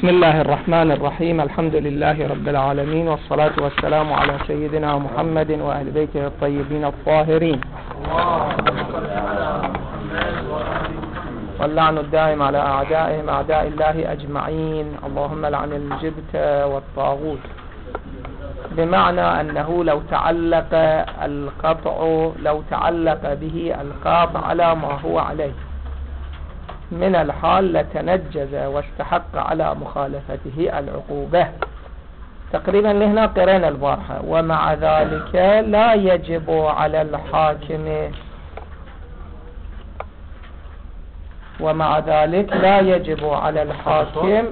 بسم الله الرحمن الرحيم. الحمد لله رب العالمين، والصلاة والسلام على سيدنا محمد وأهل بيته الطيبين الطاهرين، واللعن الدائم على أعدائهم أعداء الله أجمعين. اللهم لعن الجبت والطاغوت، بمعنى أنه لو تعلق به القاطع على ما هو عليه من الحال لتنجز واستحق على مخالفته العقوبة. تقريبا لهنا قرأنا البارحة. ومع ذلك لا يجب على الحاكم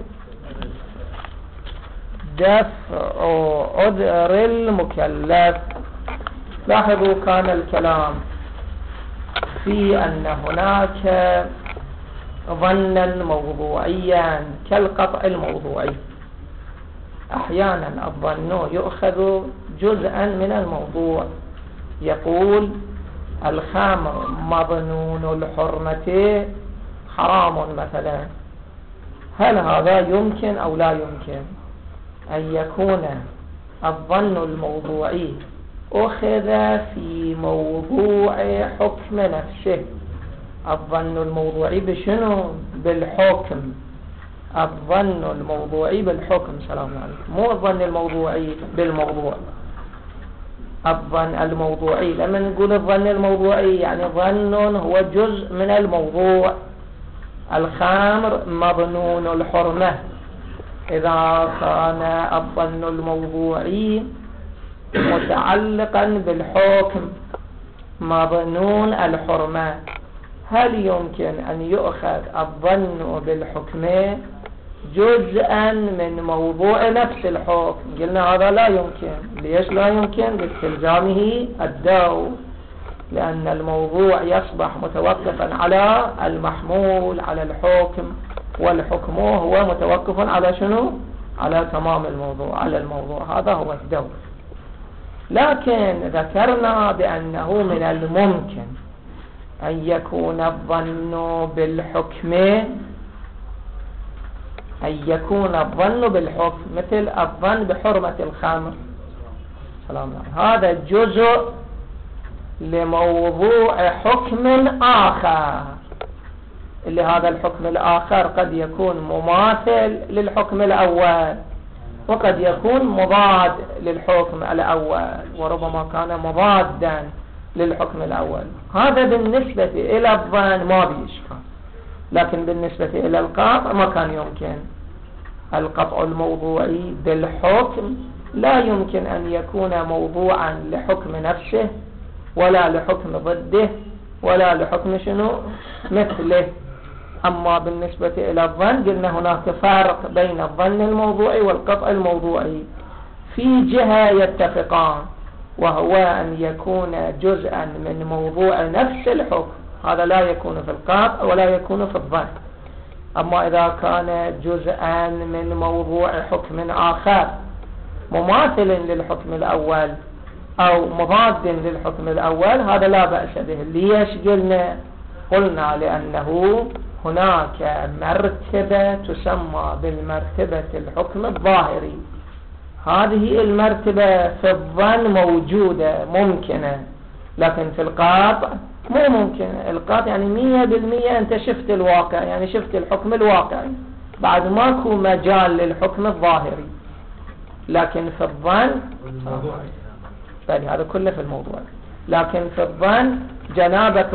دفع عذر المكلف. لاحظوا كان الكلام في أن هناك ظنا موضوعيا كالقطع الموضوعي. أحيانا الظن يؤخذ جزءا من الموضوع، يقول الخمر مظنون الحرمة حرام مثلا. هل هذا يمكن أو لا يمكن أن يكون الظن الموضوعي أخذ في موضوع حكم نفسه؟ الظن الموضوعي بشنو؟ بالحكم. الظن الموضوعي بالحكم. سلام عليكم. مو الظن الموضوعي بالموضوع. الظن الموضوعي، لما نقول الظن الموضوعي يعني ظن هو جزء من الموضوع. الخمر مظنون الحرمة. إذا كان الظن الموضوعي متعلقا بالحكم مظنون الحرمة، هل يمكن أن يؤخذ الظن بالحكم جزءا من موضوع نفس الحكم؟ قلنا هذا لا يمكن. ليش لا يمكن؟ باستلزامه الدو، لأن الموضوع يصبح متوقفا على المحمول على الحكم، والحكم هو متوقف على شنو؟ على تمام الموضوع، على الموضوع. هذا هو الدو. لكن ذكرنا بأنه من الممكن أن يكون الظن بالحكم مثل الظن بحرمة الخمر. سلام عليكم. هذا جزء لموضوع حكم آخر، اللي هذا الحكم الآخر قد يكون مماثل للحكم الأول، وقد يكون مضاد للحكم الأول، وربما كان مضادا للحكم الأول. هذا بالنسبة إلى الظن ما بإشكال، لكن بالنسبة إلى القطع ما كان يمكن. القطع الموضوعي بالحكم لا يمكن أن يكون موضوعا لحكم نفسه، ولا لحكم ضده، ولا لحكم شنو مثله. أما بالنسبة إلى الظن قلنا هناك فرق بين الظن الموضوعي والقطع الموضوعي. في جهة يتفقان، وهو أن يكون جزءا من موضوع نفس الحكم. هذا لا يكون في القطع ولا يكون في الظن. أما إذا كان جزءا من موضوع حكم آخر مماثل للحكم الأول أو مضاد للحكم الأول، هذا لا بأس به. ليش قلنا لأنه هناك مرتبة تسمى بالمرتبة الحكم الظاهري. هذه المرتبة في الظن موجودة ممكنة، لكن في القاطع مو ممكن. القاطع يعني 100% أنت شفت الواقع، يعني شفت الحكم الواقعي، بعد ماكو مجال للحكم الظاهري. لكن في الظن هذا كله في الموضوع. لكن في الظن جنابك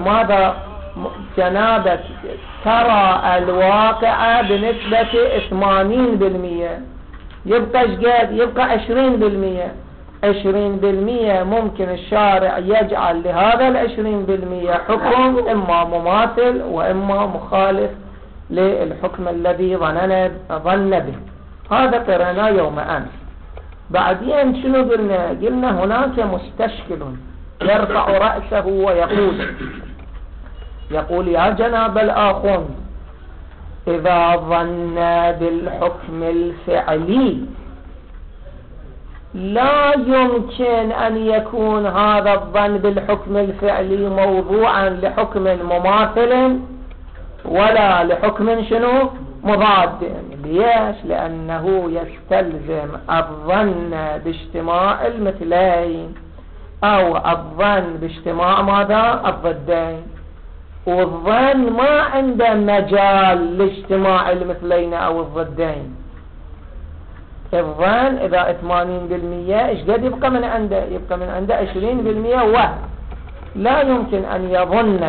ترى الواقع بنسبة 80%. يبقى شقد؟ يبقى 20%. 20% ممكن الشارع يجعل لهذا 20% حكم إما مماثل وإما مخالف للحكم الذي ظن به. هذا قرأنا يوم أمس. بعدين شنو قلنا هناك مستشكل يرفع رأسه ويقول يا جناب الآخوند، إذا ظن بالحكم الفعلي لا يمكن أن يكون هذا الظن بالحكم الفعلي موضوعا لحكم مماثل ولا لحكم شنو مضاد. ليش؟ لأنه يستلزم الظن باجتماع المثلين أو الظن باجتماع ماذا؟ الضدين، والظن ما عنده مجال لاجتماع المثلين أو الضدين. الظن إذا 80% إيش قد يبقى من عنده؟ يبقى من عنده 20% وهم. لا يمكن أن يظن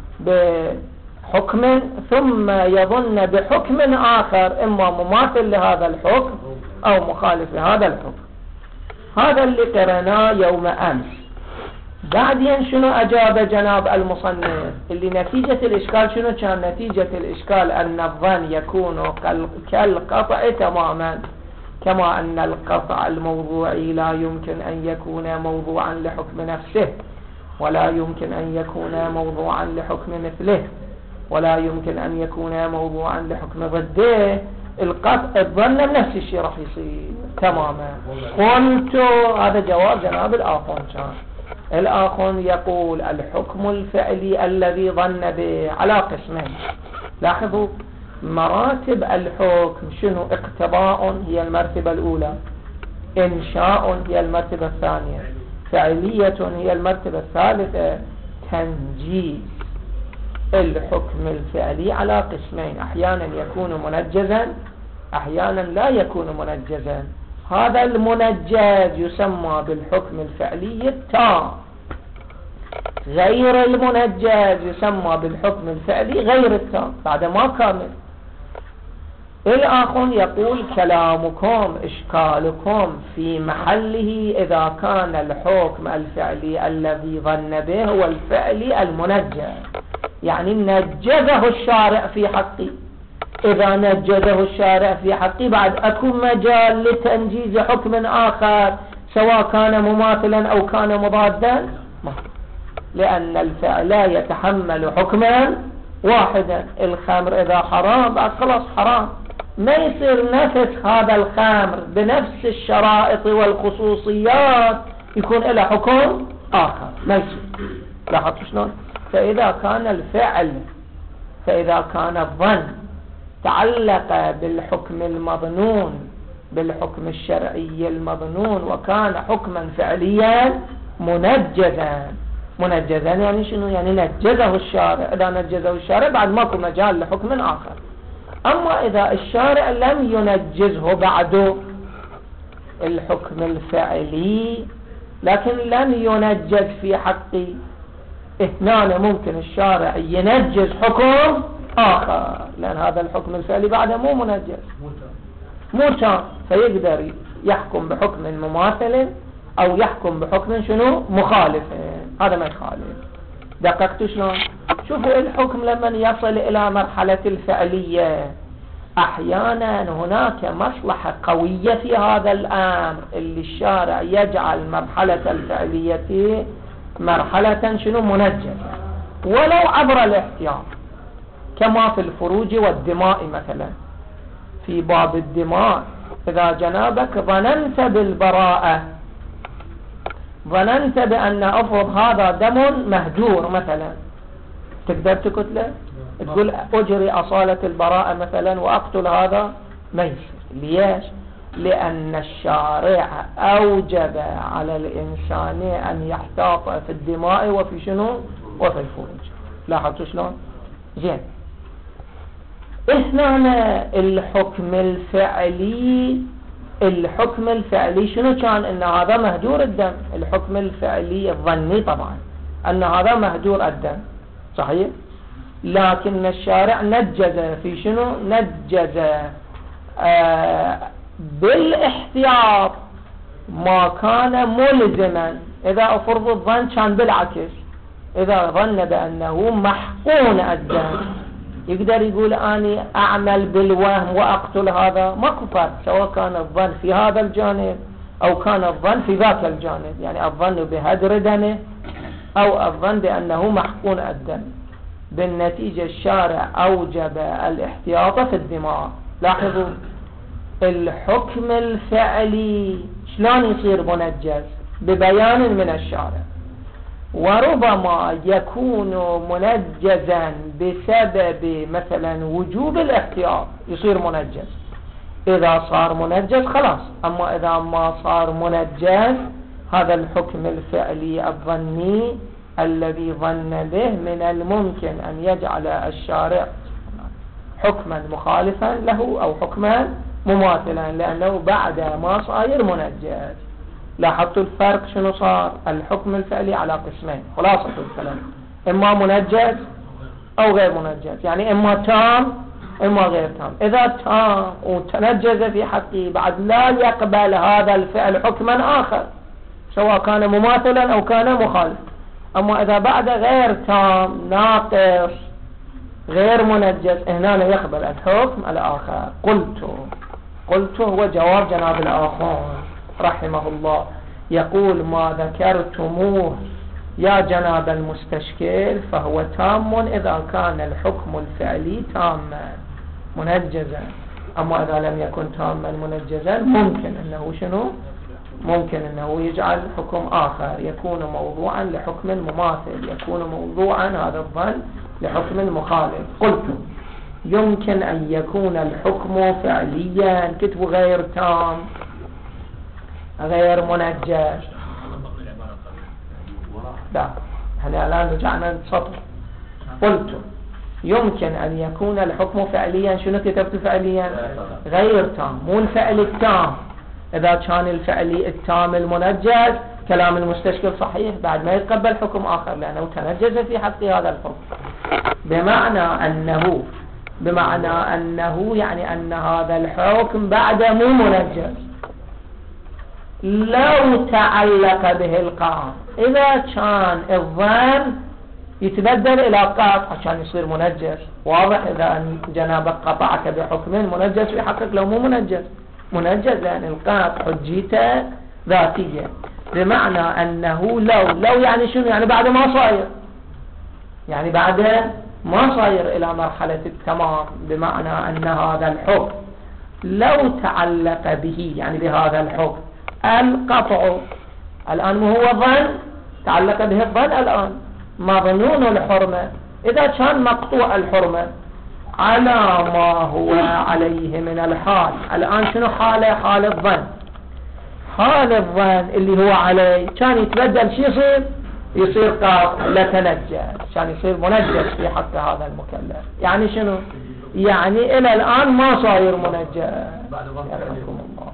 بحكم ثم يظن بحكم آخر إما مماثل لهذا الحكم أو مخالف لهذا الحكم. هذا اللي قرأناه يوم أمس. بعدين شنو أجاب جناب المصنف؟ اللي نتيجة الإشكال شنو كان؟ نتيجة الإشكال أن الظن يكون كالقطع تماما، كما أن القطع الموضوعي لا يمكن أن يكون موضوعا لحكم نفسه، ولا يمكن أن يكون موضوعا لحكم مثله، ولا يمكن أن يكون موضوعا لحكم ضده. القطع الظن نفس الشيء راح يصير تماما. قلت هذا جواب جناب الآخون. كان الآخون يقول الحكم الفعلي الذي ظن به على قسمين. لاحظوا مراتب الحكم شنو؟ اقتضاء هي المرتبة الأولى، إنشاء هي المرتبة الثانية، فعلية هي المرتبة الثالثة، تنجيز. الحكم الفعلي على قسمين، أحيانا يكون منجزا، أحيانا لا يكون منجزا. هذا المنجز يسمى بالحكم الفعلي التام، غير المنجز يسمى بالحكم الفعلي غير التام، بعد ما كامل. الآخر يقول كلامكم إشكالكم في محله إذا كان الحكم الفعلي الذي ظن به هو الفعلي المنجز، يعني نجزه الشارع في حقي. إذا نجزه الشارع في حقي بعد أكون مجال لتنجيز حكم آخر سواء كان مماثلا أو كان مضادا؟ لأن الفعل يتحمل حكما واحدا. الخمر إذا حرام بعد خلاص حرام، ما يصير نفس هذا الخمر بنفس الشرائط والخصوصيات يكون له حكم آخر، ما يصير. لاحظتوا شلون؟ فإذا كان الظن تعلق بالحكم المظنون، بالحكم الشرعي المظنون، وكان حكما فعليا منجزا يعني شنو؟ يعني نجزه الشارع. إذا نجزه الشارع بعد ماكو مجال لحكم آخر. أما إذا الشارع لم ينجزه بعد الحكم الفعلي لكن لم ينجز في حقي، هنا ممكن الشارع ينجز حكم آخر، لأن هذا الحكم الفعلي بعده مو منجز، مو تام، فيقدر يحكم بحكم مماثل أو يحكم بحكم شنو؟ مخالف. هذا ما يخالف. دققتوا شلون؟ شوفوا الحكم لما يصل إلى مرحلة الفعلية أحيانا هناك مصلحة قوية في هذا الأمر اللي الشارع يجعل مرحلة الفعلية مرحلة شنو؟ منجزة، ولو عبر الاحتياط، كما في الفروج والدماء مثلا. في باب الدماء إذا جنابك ظننت بالبراءة، ظننت بأن أفرض هذا دم مهجور مثلا، تقدر تقتله؟ تقول أجري أصالة البراءة مثلا وأقتل هذا؟ ما يصير. ليش؟ لأن الشارع أوجب على الإنسان أن يحتاط في الدماء وفي شنو؟ وفي الفروج. لاحظتوا شلون؟ زين. هنا الحكم الفعلي شنو كان؟ ان هذا مهدور الدم. الحكم الفعلي الظني طبعا ان هذا مهدور الدم، صحيح؟ لكن الشارع نجز في شنو؟ نجز بالاحتياط ما كان ملزما. اذا افرض الظن كان بالعكس، اذا ظن بانه محقون الدم يقدر يقول أني أعمل بالوهم وأقتل هذا، ماكو فرق سواء كان الظن في هذا الجانب أو كان الظن في ذاك الجانب، يعني الظن بهدر دمه أو الظن بأنه محقون الدم. بالنتيجة الشارع أوجب الاحتياط في الدماء. لاحظوا الحكم الفعلي شلون يصير منجز؟ ببيان من الشارع. وربما يكون منجزا بسبب مثلا وجوب الاحتياط يصير منجز. إذا صار منجز خلاص. أما إذا ما صار منجز هذا الحكم الفعلي الظني الذي ظن به من الممكن أن يجعل الشارع حكما مخالفا له أو حكما مماثلا، لأنه بعد ما صاير منجز. لاحظتوا الفرق شنو صار؟ الحكم الفعلي على قسمين، خلاصة الكلام، إما منجز أو غير منجز، يعني إما تام إما غير تام. إذا تام وتنجز في حقه بعد لا يقبل هذا الفعل حكما آخر سواء كان مماثلا أو كان مخالف. أما إذا بعد غير تام ناقص غير منجز هنا يقبل الحكم الآخر. قلت هو جواب جناب الآخر رحمه الله، يقول ما ذكرتموه يا جناب المستشكل فهو تام إذا كان الحكم الفعلي تاما منجزا. أما إذا لم يكن تاما منجزا ممكن أنه شنو؟ ممكن أنه يجعل حكم آخر يكون موضوعا لحكم مماثل، يكون موضوعا هذا الظن لحكم مخالف. قلت يمكن أن يكون الحكم فعليا كتب غير تام غير منجز. لا احنا الآن رجعنا للسطر. قلت يمكن أن يكون الحكم فعليا. شنو كتبت فعليا؟ غير تام، مو الفعل التام. إذا كان الفعلي التام المنجز كلام المستشكل صحيح، بعد ما يتقبل حكم آخر لأنه تنجز في حق هذا الحكم. بمعنى أنه يعني أن هذا الحكم بعد مو منجز لو تعلق به القاف. إذا كان الظن يتبدل إلى قاف عشان يصير منجز، واضح؟ إذا جنابك قطعك بحكم منجز في حقك لو مو منجز لأن القاف حجيته ذاتية. بمعنى أنه لو يعني شنو؟ يعني بعد ما صاير، يعني بعد ما صاير إلى مرحلة التمام. بمعنى أن هذا الحكم لو تعلق به يعني بهذا الحكم القطع، الآن ما هو ظن تعلق به الظن، الآن مظنون الحرمة. إذا كان مقطوع الحرمة على ما هو عليه من الحال، الآن شنو حاله؟ حال الظن. حال الظن اللي هو عليه كان يتبدل شو يصير قاطع لتنجز، كان يصير منجز في حق هذا المكلف. يعني شنو؟ يعني إلى الآن ما صاير منجز. يرحمكم الله.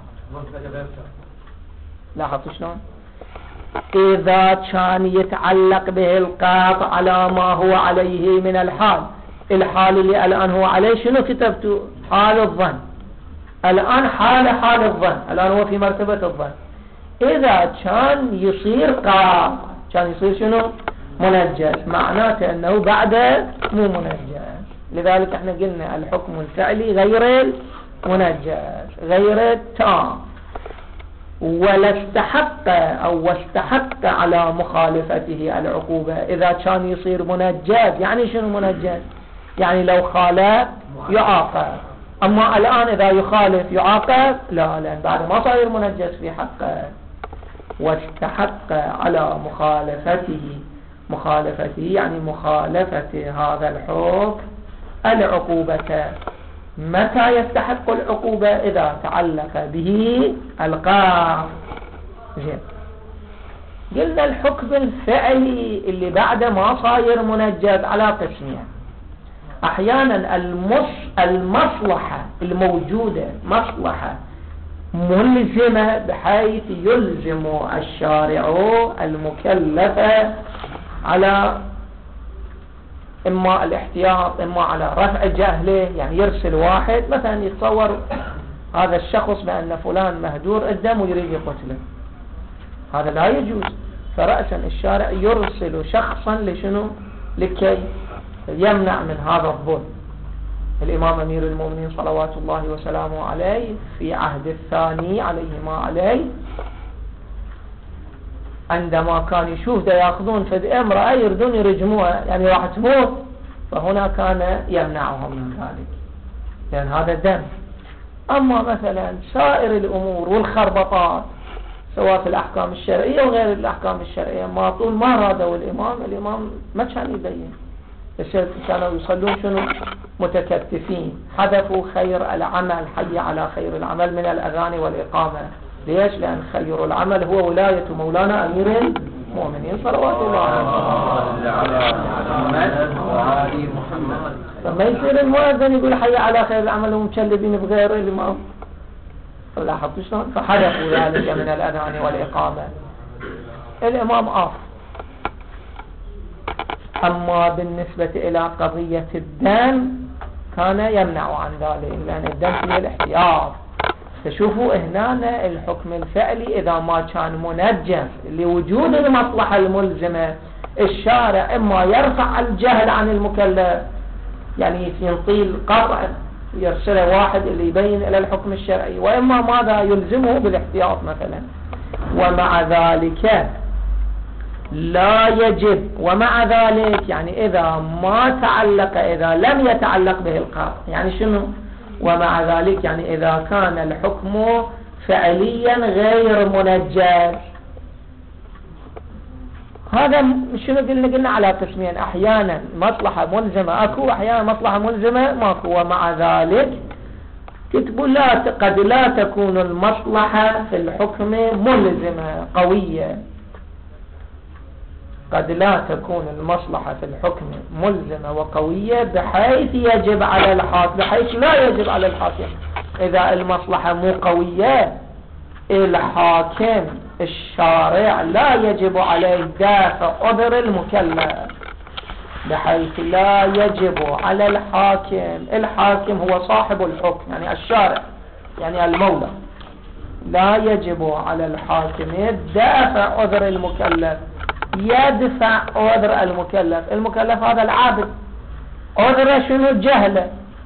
لاحظوا شلون؟ إذا كان يتعلق به القاطع على ما هو عليه من الحال اللي الآن هو عليه شنو كتبته؟ حال الظن. الآن حال الظن، الآن هو في مرتبة الظن. إذا كان يصير قاطع كان يصير شنو؟ منجز، معناته أنه بعد مو منجز. لذلك احنا قلنا الحكم الفعلي غير المنجز غير التام، ولا استحق على مخالفته العقوبة إذا كان يصير منجز. يعني شنو منجز؟ يعني لو خالف يعاقب. أما الآن إذا يخالف يعاقب لا، لأن بعد ما صاير منجز في حقه. واستحق على مخالفته يعني مخالفة هذا الحكم العقوبة. متى يستحق العقوبة؟ إذا تعلق به القاف. زين، قلنا الحكم الفعلي اللي بعد ما صاير منجز على قسمين. أحيانا المصلحة الموجودة مصلحة ملزمة بحيث يلزم الشارع المكلف على إما الاحتياط إما على رفع جهله. يعني يرسل واحد مثلا يتصور هذا الشخص بأن فلان مهدور الدم ويريد يقتله، هذا لا يجوز. فرأسا الشارع يرسل شخصا لشنو؟ لكي يمنع من هذا الظلم. الإمام أمير المؤمنين صلوات الله وسلامه عليه في عهد الثاني عليه ما عليه عندما كان يشوف يأخذون فد امرأة يردون يرجموها يعني راح تموت، فهنا كان يمنعهم من ذلك لأن هذا دم. أما مثلا سائر الأمور والخربطات سواء في الأحكام الشرعية وغير الأحكام الشرعية. ما طول ما رادوا الإمام ما كان يبين. كانوا يصلون شنو؟ متكتفين، حذفوا خير العمل، حي على خير العمل من الأذان والإقامة. ليش؟ لأن خير العمل هو ولاية مولانا أمير المؤمنين صلوات الله عليه وسلم. فما يصير المؤذن يقول حي على خير العمل ومكلبين بغير الإمام. لاحظتوا شلون؟ فحذفوا ذلك من الأذان والإقامة. الإمام آخر. أما بالنسبة إلى قضية الدم كان يمنع عن ذلك، لأن الدم فيه الاحتياط. تشوفوا هنا الحكم الفعلي إذا ما كان منجز لوجود المصلحة الملزمة، الشارع إما يرفع الجهل عن المكلف، يعني ينطي القطع يرسله واحد اللي يبين إلى الحكم الشرعي، وإما ماذا يلزمه بالاحتياط مثلا. ومع ذلك لا يجب، ومع ذلك يعني إذا ما تعلق، إذا لم يتعلق به القطع، يعني شنو؟ ومع ذلك يعني إذا كان الحكم فعليا غير منجز. هذا شنو قلنا على قسمين، أحيانا مصلحة ملزمة أكو، أحيانا مصلحة ملزمة ماكو. ومع ذلك كتبوا قد لا تكون المصلحة في الحكم ملزمة قوية، قد لا تكون المصلحة في الحكم ملزمة وقوية بحيث يجب على الحاكم، بحيث لا يجب على الحاكم. إذا المصلحة مو قوية، الحاكم الشارع لا يجب عليه دافع عذر المكلف، بحيث لا يجب على الحاكم هو صاحب الحكم، يعني الشارع، يعني المولى، لا يجب على الحاكم دافع عذر المكلف، يدفع عذر المكلف هذا العابد. عذر شنو؟ جهله،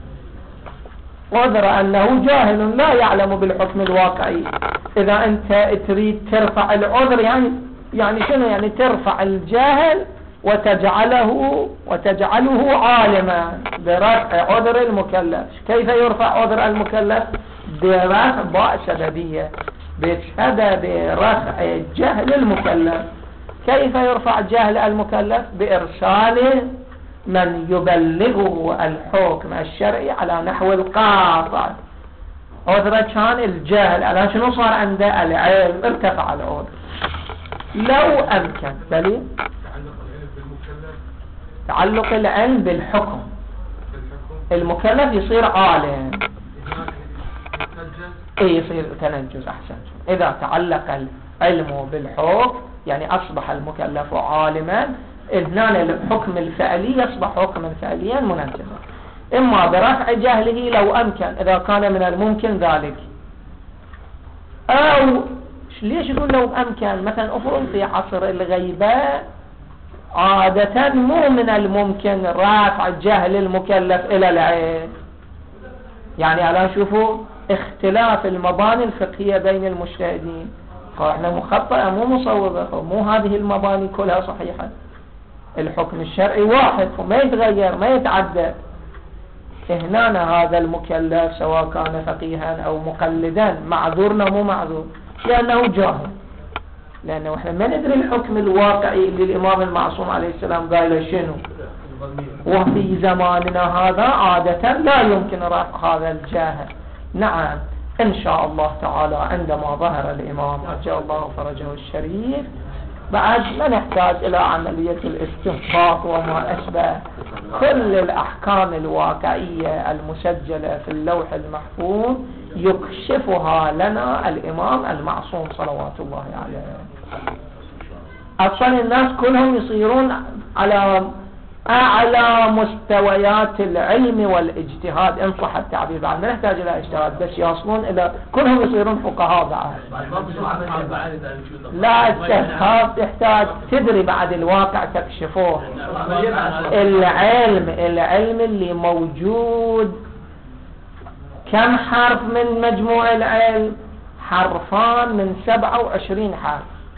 عذر أنه جاهل لا يعلم بالحكم الواقعي. إذا أنت تريد ترفع العذر يعني شنو؟ يعني ترفع الجاهل وتجعله عالما برفع عذر المكلف. كيف يرفع عذر المكلف؟ برفع باء سببية، بسبب رفع جهل المكلف. كيف يرفع جهل المكلف؟ بإرسال من يبلغه الحكم الشرعي على نحو القاطع. عذره كان الجهل، الآن شنو صار عنده؟ العلم، ارتفع العذر. لو أمكن بلي تعلق العلم بالحكم، المكلف يصير عالم، يصير تنجز. أحسن. إذا تعلق العلم بالحكم يعني أصبح المكلف عالما، إذنان الحكم الفعلي يصبح حكما فعليا منجزا، إما برفع جهله لو أمكن، إذا كان من الممكن ذلك. أو ليش يقول لو أمكن؟ مثلا أفرض في عصر الغيبة عادة مو من الممكن رفع جهل المكلف إلى العين. يعني الآن شوفوا اختلاف المباني الفقهية بين المجتهدين، احنا مخطئة مو مصوبة، مو هذه المباني كلها صحيحة. الحكم الشرعي واحد وما يتغير ما يتعدى. هنا هذا المكلف سواء كان فقيها أو مقلدا معذورنا مو معذور، لأنه جاهل، لأنه احنا ما ندري الحكم الواقعي اللي الإمام المعصوم عليه السلام قال شنو. وفي زماننا هذا عادة لا يمكن رفع هذا الجاهل. نعم إن شاء الله تعالى عندما ظهر الإمام عجل الله فرجه الشريف بعد ما نحتاج إلى عملية الاستنباط وما أشبه، كل الأحكام الواقعية المسجلة في اللوح المحفوظ يكشفها لنا الإمام المعصوم صلوات الله عليه. أصلا الناس كلهم يصيرون على أعلى مستويات العلم والاجتهاد، إن صح التعبير، بعد ما نحتاج إلى اجتهاد، بس يصلون إلى كلهم يصيرون فقهاء بعد. لا اجتهاد تحتاج تدري بعد الواقع تكشفوه. العلم اللي موجود كم حرف من مجموع العلم؟ حرفان من 27 حرف،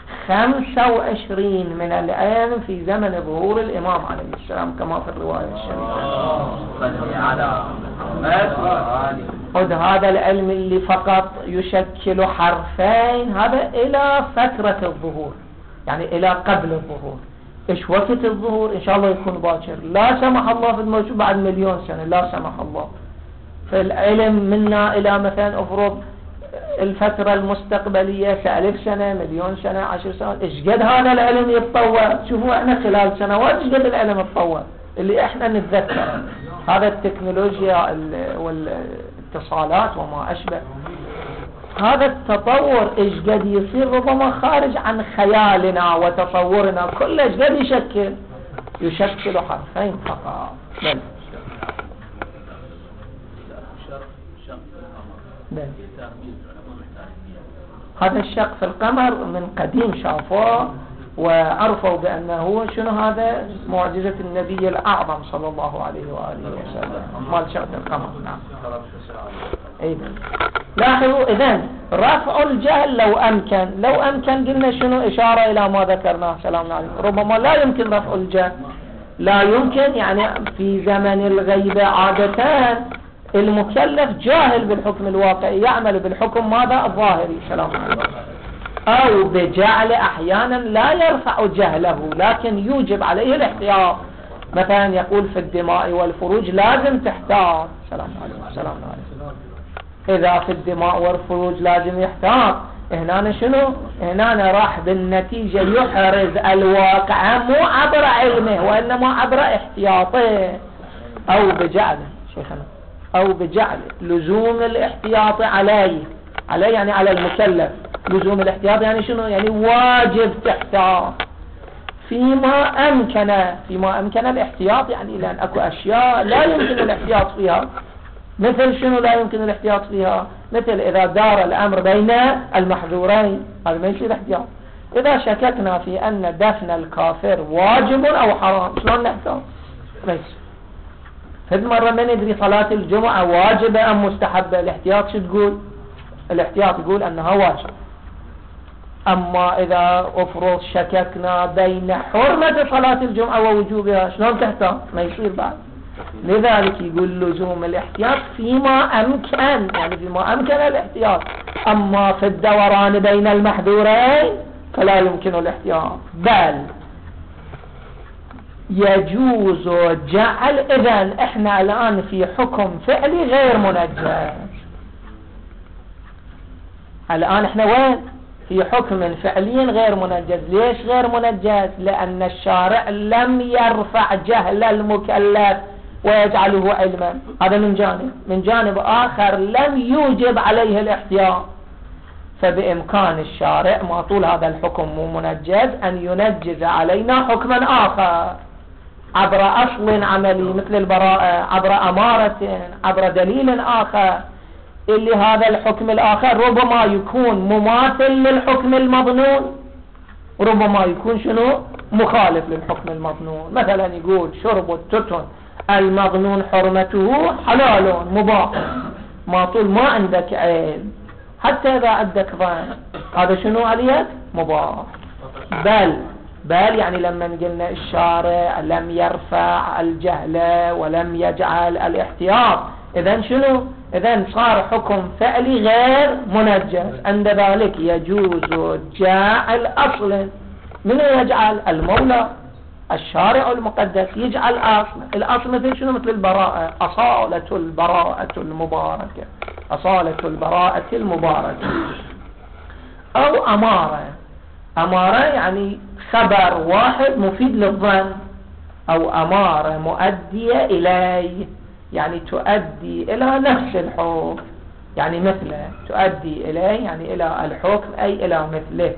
25 من العلم في زمن ظهور الإمام عليه السلام كما في الرواية الشريفة. خذ هذا العلم اللي فقط يشكل حرفين هذا إلى فترة الظهور، يعني إلى قبل الظهور. إيش وقت الظهور؟ إن شاء الله يكون باكر، لا سمح الله في الموت بعد مليون سنة، لا سمح الله. فالعلم منا إلى مثلا أفرض الفترة المستقبلية 1000 سنة، مليون سنة، 10 سنوات. إيش قد هذا العلم يتطور؟ شوفوا إحنا خلال سنوات إيش قد العلم يتطور اللي إحنا نتذكر. هذا التكنولوجيا والاتصالات وما أشبه، هذا التطور إيش قد يصير ربما خارج عن خيالنا وتصورنا، كله إيش قد يشكل حرفين فقط. بل هذا الشق في القمر من قديم شافوه وعرفوا بأنه شنو هذا معجزة النبي الأعظم صلى الله عليه وآله وسلم مال شق القمر. نعم. إذن لاحظوا، إذن رفع الجهل لو أمكن قلنا شنو إشارة إلى ما ذكرناه سلام عليكم. ربما لا يمكن رفع الجهل، لا يمكن، يعني في زمن الغيبة عادة المكلف جاهل بالحكم الواقعي، يعمل بالحكم ماذا الظاهري سلام عليكم، أو بجعل أحيانا لا يرفع جهله لكن يوجب عليه الاحتياط. مثلا يقول في الدماء والفروج لازم تحتاط سلام عليكم سلام عليكم. إذا في الدماء والفروج لازم يحتاط، هنا شنو؟ هنا راح بالنتيجة يحرز الواقع مو عبر علمه وإنما عبر احتياطه، أو بجعل شيخنا أو بجعل لزوم الاحتياط عليه يعني على المكلف. لزوم الاحتياط يعني شنو؟ يعني واجب تحتاط فيما أمكن الاحتياط، يعني لأن أكو أشياء لا يمكن الاحتياط فيها. مثل شنو لا يمكن الاحتياط فيها؟ مثل إذا دار الأمر بين المحذورين، هذا ما يصير احتياط. إذا شككنا في أن دفن الكافر واجب أو حرام، شلون نحتاط؟ ما يصير. هذه مرة ما ندري صلاة الجمعة واجبة أم مستحبة، الاحتياط شو تقول؟ الاحتياط يقول أنها واجب. أما إذا أفرض شككنا بين حرمة صلاة الجمعة ووجوبها، شلون تحتاط؟ ما يصير بعد. لذلك يقول لزوم الاحتياط فيما أمكن، يعني فيما أمكن الاحتياط. أما في الدوران بين المحذورين فلا يمكن الاحتياط، بل يجوز جعل. إذن إحنا الآن في حكم فعلي غير منجز. الآن إحنا وين؟ في حكم فعلي غير منجز. ليش غير منجز؟ لأن الشارع لم يرفع جهل المكلف ويجعله علما، هذا من جانب. من جانب آخر لم يوجب عليه الاحتياط، فبإمكان الشارع ما طول هذا الحكم مو منجز أن ينجز علينا حكما آخر عبر أصل عملي مثل البراءة، عبر أمارة، عبر دليل آخر، اللي هذا الحكم الآخر ربما يكون مماثل للحكم المظنون، ربما يكون شنو؟ مخالف للحكم المظنون. مثلا يقول شرب التتن المظنون حرمته حلال مباح، ما طول ما عندك علم، حتى إذا عندك ظن هذا شنو عليك؟ مباح. بل يعني لما قلنا الشارع لم يرفع الجهل ولم يجعل الاحتياط، إذن شنو؟ إذن صار حكم فعلي غير منجز. عند ذلك يجوز جعل أصل. من يجعل؟ المولى الشارع المقدس يجعل أصل. الأصل مثل شنو؟ مثل البراءة، أصالة البراءة المباركة، أصالة البراءة المباركة. أو أمارة يعني خبر واحد مفيد للظن، أو أمارة مؤدية إليه، يعني تؤدي إلى نفس الحكم، يعني مثله، تؤدي إليه يعني إلى الحكم أي إلى مثله.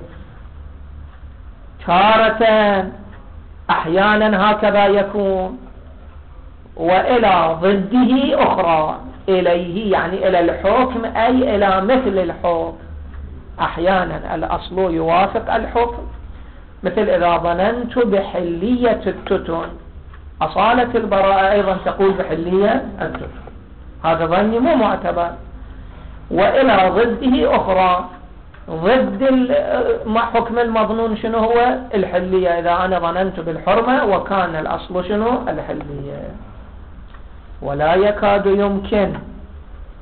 تارة أحيانا هكذا يكون، وإلى ضده أخرى. إليه يعني إلى الحكم أي إلى مثل الحكم. أحيانا الأصل يوافق الحكم، مثل إذا ظننت بحلية التتن، أصالة البراءة أيضا تقول بحلية التتن، هذا ظني مو معتبر. وإلى ضده أخرى، ضد حكم المظنون شنو هو؟ الحلية. إذا أنا ظننت بالحرمة وكان الأصل شنو؟ الحلية. ولا يكاد يمكن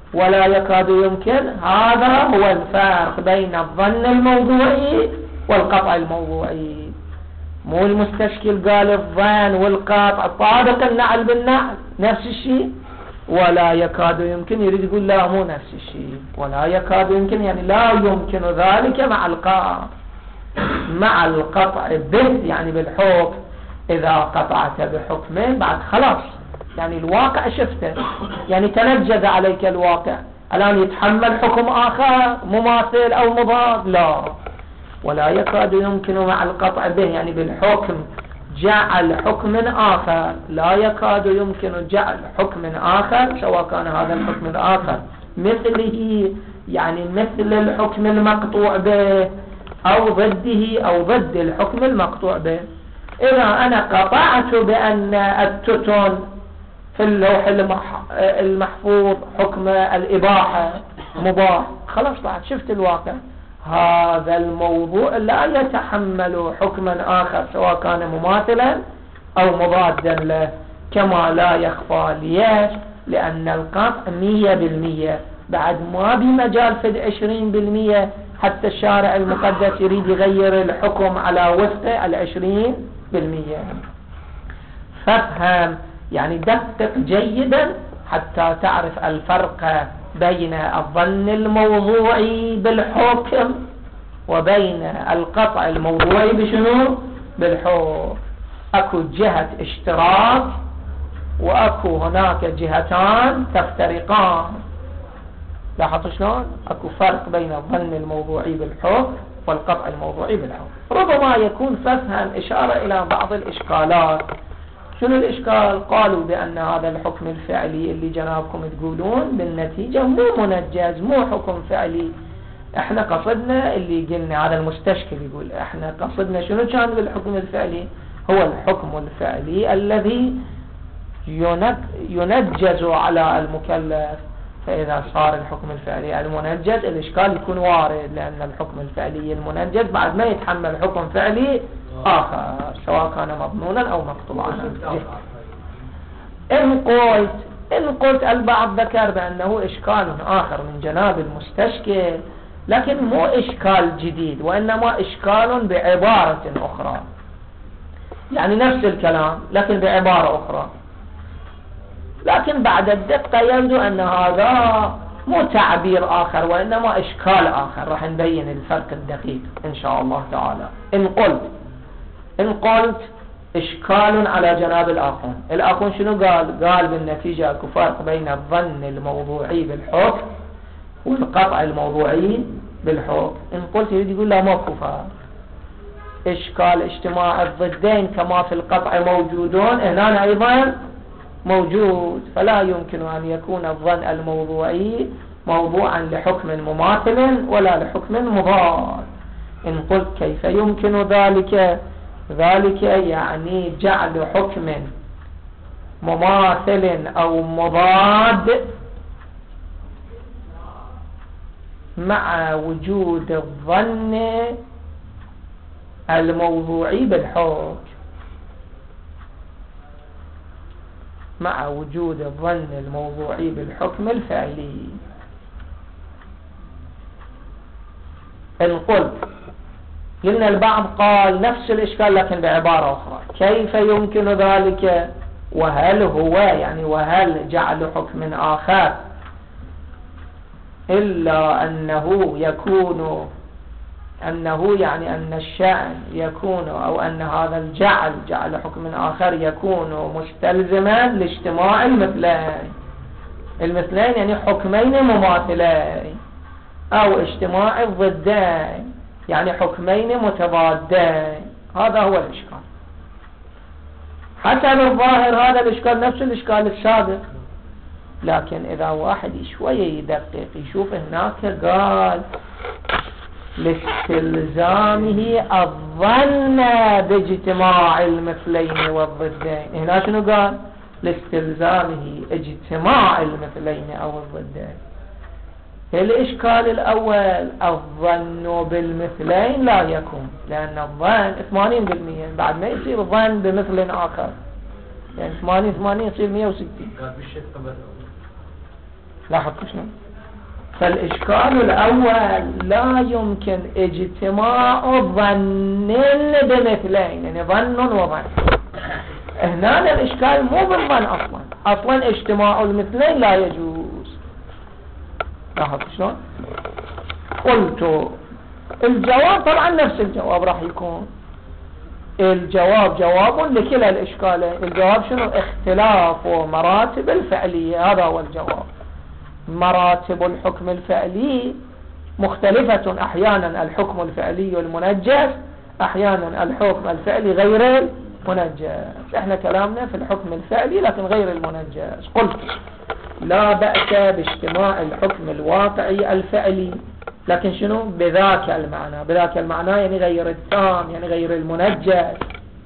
ولا يكاد يمكن، هذا هو الفرق بين الظن الموضوعي والقطع الموضوعي. مو المستشكل قال الظن والقطع طابق النعل بالنعل نفس الشيء، ولا يكاد يمكن يريد يقول لا مو نفس الشيء. ولا يكاد يمكن يعني لا يمكن ذلك مع القطع. مع القطع به يعني بالحكم، إذا قطعت بحكم بعد خلاص يعني الواقع شفته، يعني تنجز عليك الواقع، الآن يتحمل حكم آخر مماثل أو مضاد؟ لا. ولا يكاد يمكن مع القطع به يعني بالحكم جعل حكم آخر، لا يكاد يمكن جعل حكم آخر سواء كان هذا الحكم الآخر مثله يعني مثل الحكم المقطوع به أو ضده أو ضد الحكم المقطوع به. إذا أنا قطعت بأن التتن في اللوح المحفوظ حكم الإباحة مباح، خلاص بعد شفت الواقع، هذا الموضوع لا يتحمل حكما آخر سواء كان مماثلا أو مضادا له. كما لا يخفى ليش؟ لأن القطع 100%، بعد ما بمجال فد 20%، حتى الشارع المقدس يريد يغير الحكم على وفق 20%. فافهم يعني دقق جيدا حتى تعرف الفرق بين الظن الموضوعي بالحكم وبين القطع الموضوعي بشنو؟ بالحكم. اكو جهة اشتراك واكو هناك جهتان تفترقان. لاحظوا شلون؟ اكو فرق بين الظن الموضوعي بالحكم والقطع الموضوعي بالحكم. ربما يكون فهم إشارة إلى بعض الإشكالات. شنو الإشكال؟ قالوا بأن هذا الحكم الفعلي اللي جنابكم تقولون بالنتيجة مو منجز، مو حكم فعلي. احنا قصدنا اللي قلنا، هذا المستشكل يقول احنا قصدنا شنو كان بالحكم الفعلي؟ هو الحكم الفعلي الذي ينجز على المكلف. فإذا صار الحكم الفعلي المنجز الإشكال يكون وارد، لأن الحكم الفعلي المنجز بعد ما يتحمل حكم فعلي آخر سواء كان مضمونا أو مقطوعا. إن قلت البعض ذكر بأنه إشكال آخر من جناب المستشكل، لكن مو إشكال جديد وإنما إشكال بعبارة أخرى، يعني نفس الكلام لكن بعبارة أخرى. لكن بعد الدقة يبدو أن هذا مو تعبير آخر وإنما إشكال آخر، راح نبين الفرق الدقيق إن شاء الله تعالى. إن قلت إشكال على جناب الآخون شنو قال بالنتيجة أكو فرق بين الظن الموضوعي بالحكم والقطع الموضوعي بالحكم. إن قلت يقول لا ماكو فرق، إشكال اجتماع الضدين كما في القطع موجودون هنا أيضا موجود، فلا يمكن أن يكون الظن الموضوعي موضوعا لحكم مماثل ولا لحكم مضاد. إن قلت كيف يمكن ذلك يعني جعل حكم مماثل أو مضاد مع وجود الظن الموضوعي بالحكم، مع وجود الظن الموضوعي بالحكم الفعلي. إن قلت قلنا البعض قال نفس الإشكال لكن بعبارة أخرى، كيف يمكن ذلك؟ وهل هو يعني وهل جعل حكم آخر إلا أنه يعني أن الشأن يكون أو أن هذا جعل حكم آخر يكون مستلزما لاجتماع المثلين يعني حكمين مماثلين، أو اجتماع الضدين يعني حكمين متضادين. هذا هو الإشكال. حسب الظاهر هذا الإشكال نفس الإشكال السابق، لكن إذا واحد شوية يدقق يشوف هناك قال لاستلزامه الظن باجتماع المثلين والضدين. هنا شنو قال؟ لاستلزامه اجتماع المثلين أو الضدين. الإشكال الأول الظن بالمثلين لا يكون، لأن الظن 80% بعد ما يصير الظن بمثل آخر، يعني 80 يصير 160. لاحظت شنو؟ فالإشكال الأول لا يمكن اجتماع ظن بمثلين، يعني ظن وظن. هنا الإشكال مو بالظن أصلا اجتماع المثلين لا يجوز. لاحظت شلون؟ قلت الجواب طبعا نفس الجواب راح يكون، الجواب جواب لكلا الإشكالين. الجواب شنو؟ اختلاف مراتب الفعلية، هذا هو الجواب. مراتب الحكم الفعلي مختلفة، أحيانا الحكم الفعلي المنجز، أحيانا الحكم الفعلي غير المنجز. احنا كلامنا في الحكم الفعلي لكن غير المنجز. قلت لا بأس باجتماع الحكم الواقعي الفعلي، لكن شنو؟ بذاك المعنى. بذاك المعنى يعني غير التام، يعني غير المنجز.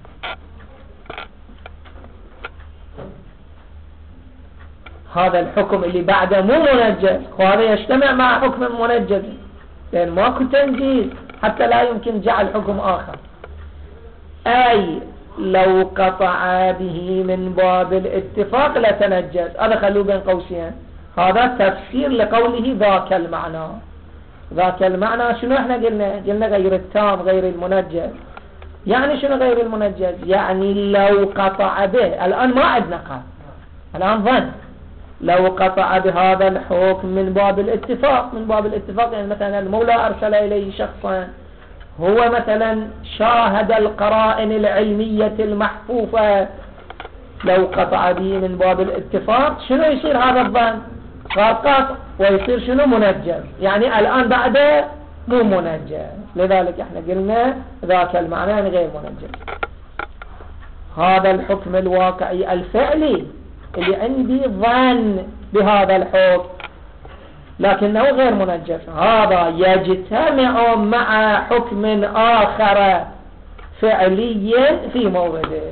هذا الحكم اللي بعده مو منجز، وهذا يجتمع مع حكم منجز، لأن ماكو تنجيز حتى لا يمكن جعل حكم آخر. أي لو قطع به من باب الاتفاق لتنجز. هذا خلوه بين قوسين، هذا تفسير لقوله ذاك المعنى. ذاك المعنى شنو احنا قلنا غير التام غير المنجز. يعني شنو غير المنجز؟ يعني لو قطع به، الآن ما عندنا قال، الآن ظن. لو قطع بهذا الحكم من باب الاتفاق، من باب الاتفاق يعني مثلا المولى أرسل إليه شخصا، هو مثلا شاهد القرائن العلمية المحفوفة، لو قطع به من باب الاتفاق شنو يصير هذا الظن؟ قال قطع، ويصير شنو؟ منجز. يعني الآن بعده مو منجز، لذلك احنا قلنا ذاك المعنى يعني غير منجز. هذا الحكم الواقعي الفعلي اللي عندي ظن بهذا الحكم لكنه غير منجز، هذا يجتمع مع حكم آخر فعلي في مورده.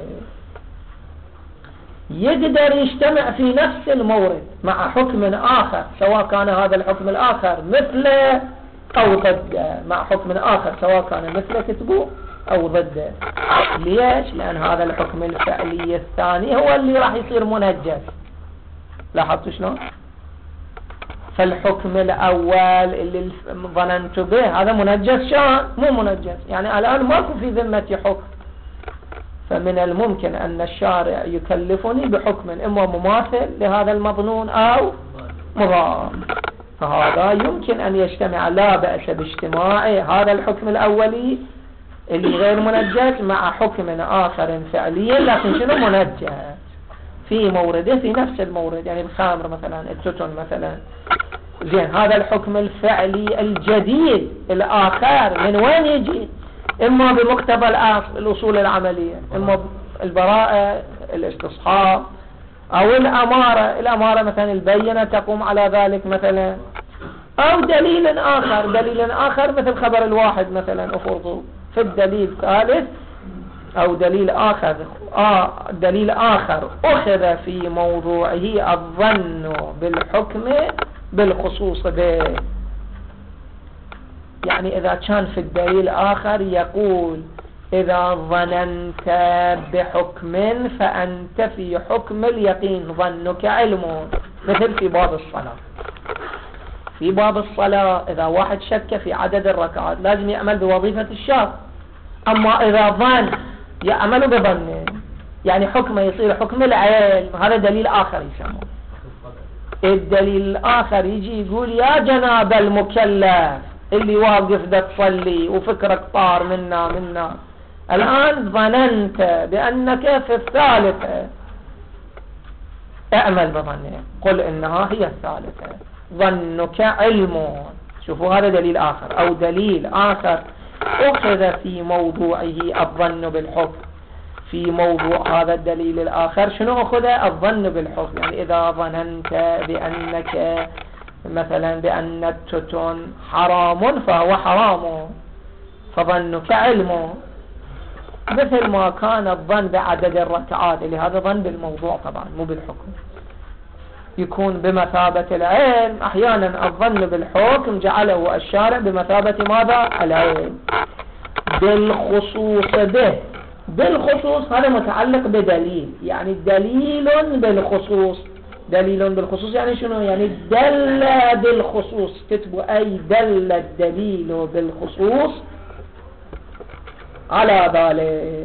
يقدر يجتمع في نفس المورد مع حكم آخر، سواء كان هذا الحكم الآخر مثله أو ضده، مع حكم آخر سواء كان مثله كتبه أو ضده. ليش؟ لأن هذا الحكم الفعلي الثاني هو اللي راح يصير منجز. لاحظتوا شلون؟ فالحكم الأول اللي ظننت به هذا منجز، شان مو منجز، يعني الآن ماكو في ذمتي حكم، فمن الممكن أن الشارع يكلفني بحكم إما مماثل لهذا المظنون أو مضاد، فهذا يمكن أن يجتمع. لا بأس باجتماع هذا الحكم الأولي اللي غير منجز مع حكم آخر فعلي لكن شنو؟ منجز في مورده، في نفس المورد. يعني الخمر مثلا، التتن مثلا، زين هذا الحكم الفعلي الجديد الآخر من وين يجي؟ إما بمقتضى الأصول العملية، إما البراءة، الاستصحاب، أو الأمارة مثلا البينة تقوم على ذلك مثلا، أو دليل آخر مثل خبر الواحد مثلا أفرضه في الدليل الثالث، أو دليل آخر أخذ في موضوعه الظن بالحكم بالخصوص به. يعني إذا كان في الدليل آخر يقول إذا ظننت بحكم فأنت في حكم اليقين، ظنك علم، مثل في باب الصلاة. في باب الصلاة إذا واحد شك في عدد الركعات لازم يعمل بوظيفة الشك، أما إذا ظن يعمل بظنه، يعني حكمه يصير حكم العلم. هذا دليل آخر يسمونه. الدليل الآخر يجي يقول يا جناب المكلف اللي واقف دا تصلي وفكرك طار منا الآن ظننت بأنك في الثالثة، اعمل بظنه، قل إنها هي الثالثة، ظنك علم. شوفوا هذا دليل آخر. أو دليل آخر أخذ في موضوعه الظن بالحكم. في موضوع هذا الدليل الآخر شنو أخذ؟ الظن بالحكم. يعني إذا ظننت بأنك مثلا بأن التتن حرام فهو حرام، فظنك علم، مثل ما كان الظن بعدد الركعات، اللي هذا ظن بالموضوع طبعا مو بالحكم، يكون بمثابة العلم. أحيانا الظن بالحكم جعله الشارع بمثابة ماذا؟ العلم. بالخصوص به، بالخصوص هذا متعلق بدليل، يعني دليل بالخصوص. دليل بالخصوص يعني شنو؟ يعني دل بالخصوص، كتبوا أي دل الدليل بالخصوص على ذلك.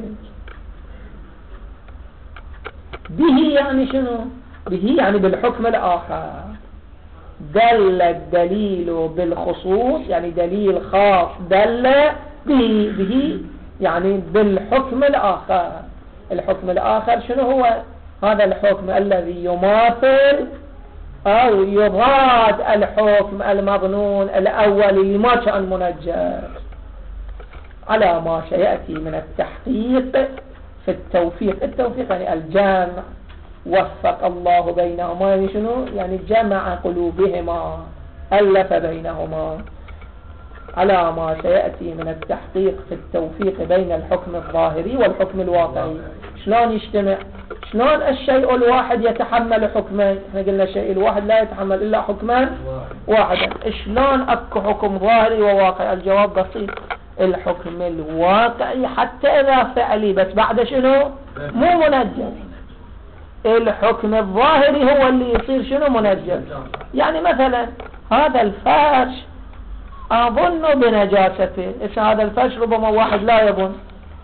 به يعني شنو؟ به يعني بالحكم الآخر. دل الدليل بالخصوص يعني دليل خاص دل به يعني بالحكم الآخر. الحكم الآخر شنو هو؟ هذا الحكم الذي يماثل أو يضاد الحكم المظنون الأول اللي ما كان منجز، على ما سيأتي من التحقيق في التوفيق. التوفيق يعني الجمع، وفق الله بينهما، يعني شنو؟ يعني جمع قلوبهما، ألف بينهما، على ما سيأتي من التحقيق في التوفيق بين الحكم الظاهري والحكم الواقعي. شلون يجتمع؟ شلون الشيء الواحد يتحمل حكمين؟ احنا قلنا الشيء الواحد لا يتحمل إلا حكمان واحدا. شلون أكو حكم ظاهري وواقعي؟ الجواب بسيط، الحكم الواقعي حتى إذا فعلي بس بعد شنو؟ مو منجز. الحكم الظاهري هو اللي يصير شنو؟ منجز. يعني مثلا هذا الفرش أظن بنجاسته، إيش هذا الفرش ربما واحد لا يظن.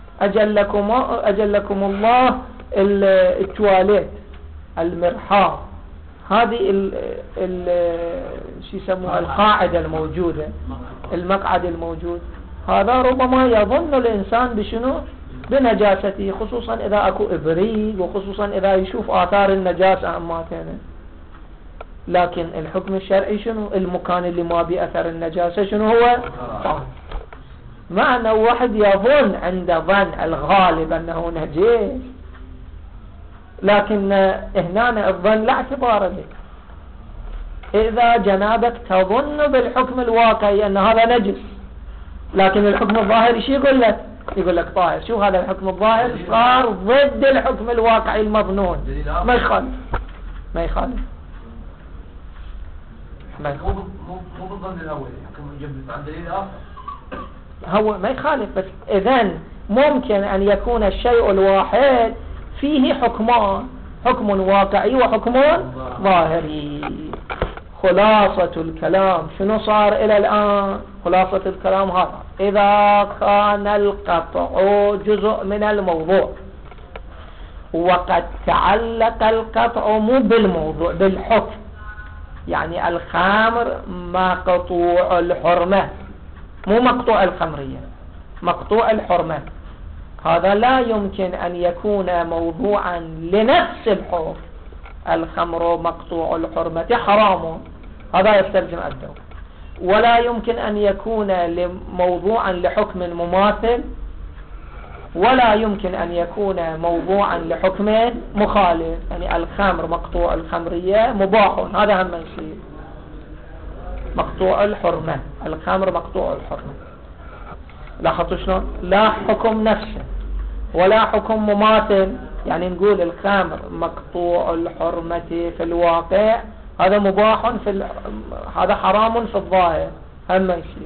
أجلكم الله التواليت، المرحاض، هذه شو يسموها، القاعدة الموجودة، المقعد الموجود، هذا ربما يظن الإنسان بشنو؟ بنجاسته، خصوصا إذا أكو إبريق، وخصوصا إذا يشوف آثار النجاسة أماتنا. لكن الحكم الشرعي شنو؟ المكان اللي ما بيه أثر النجاسة شنو هو؟ معنى واحد يظن عند ظن الغالب أنه نجس، لكن هنا الظن لا اعتبار له. إذا جنابك تظن بالحكم الواقعي أن هذا نجس، لكن الحكم الظاهري شو يقول لك؟ يقول لك طاهر. شو هذا الحكم الظاهر؟ صار ضد الحكم الواقعي المظنون، ما يخالف، ما يخالف، مو بالظن الأول، حكم يجب عن دليل آخر، هو ما يخالف. بس إذن ممكن أن يكون الشيء الواحد فيه حكمان، حكم واقعي وحكم ظاهري. خلاصة الكلام شنو صار إلى الآن؟ خلاصة الكلام هذا: إذا كان القطع جزء من الموضوع وقد تعلق القطع مو بالموضوع، بالحكم، يعني الخمر مقطوع الحرمة، مو مقطوع الخمرية، مقطوع الحرمة، هذا لا يمكن أن يكون موضوعا لنفس الحكم. الخمر مقطوع الحرمة حرام، هذا يستلزم الدور. ولا يمكن أن يكون موضوعا لحكم مماثل، ولا يمكن أن يكون موضوعا لحكم مخالف. يعني الخمر مقطوع الخمرية مباح، هذا هم يصير مقطوع الحرمة، الخمر مقطوع الحرمة. لاحظتوا شلون؟ لا حكم نفسه ولا حكم مماثل. يعني نقول الخمر مقطوع الحرمة في الواقع، هذا مباح هذا حرام في الظاهر، هم يصير،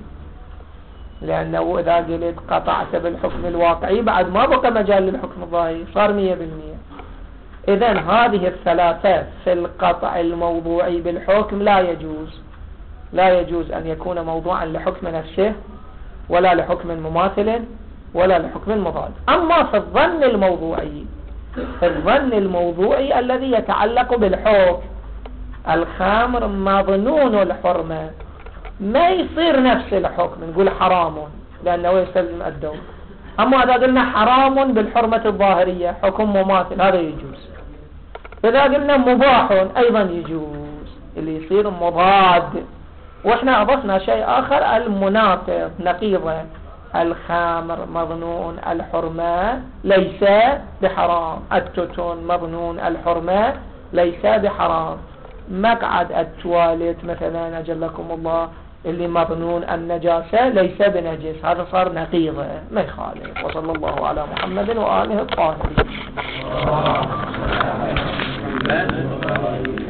لأنه إذا قلت قطعت بالحكم الواقعي بعد ما بقى مجال للحكم الظاهري، صار 100%. إذن هذه الثلاثة في القطع الموضوعي بالحكم لا يجوز، لا يجوز أن يكون موضوعا لحكم نفسه ولا لحكم مماثل ولا لحكم مضاد. أما في الظن الموضوعي، الظن الموضوعي الذي يتعلق بالحكم، الخمر مظنون الحرمة، ما يصير نفس الحكم، نقول حرام لأنه يستلزم الدور. أما إذا قلنا حرام بالحرمة الظاهرية، حكم مماثل، هذا يجوز. إذا قلنا مباح أيضا يجوز، اللي يصير مضاد. وإحنا أضفنا شيء آخر، المناقض، نقيضة. الخمر مظنون الحرمة ليس بحرام، التوتون مظنون الحرمة ليس بحرام، مقعد التواليت مثلا أجلكم الله اللي مظنون النجاسة ليس بنجس، هذا صار نقيضة، ما يخالف. وصلى الله على محمد وآله الطاهرين.